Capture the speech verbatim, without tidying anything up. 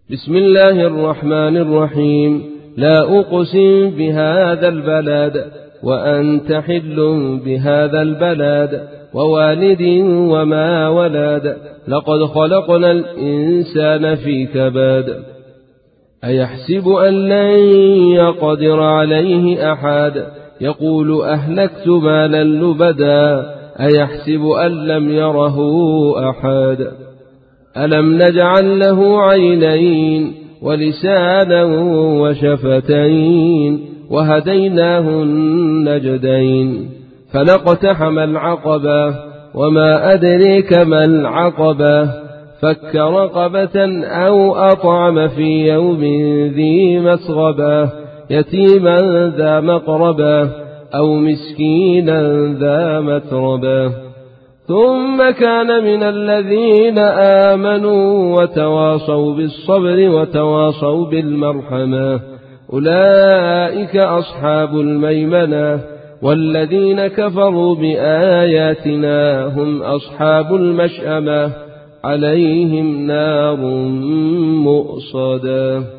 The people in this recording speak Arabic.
بسم الله الرحمن الرحيم. لا أقسم بهذا البلد وأنت حل بهذا البلد ووالد وما ولد لقد خلقنا الإنسان في كبد أيحسب أن لن يقدر عليه أحد يقول أهلكت مالا لبدا أيحسب أن لم يره أحد ألم نجعل له عينين ولسانا وشفتين وهديناه النجدين فلاقتحم العقبة وما أدريك ما العقبة فك رقبة أو أطعم في يوم ذي مسغبة يتيما ذا مقربة أو مسكينا ذا متربة ثم كان من الذين آمنوا وتواصوا بالصبر وتواصوا بالمرحمة أولئك أصحاب الميمنة والذين كفروا بآياتنا هم أصحاب المشأمة عليهم نار مؤصدة.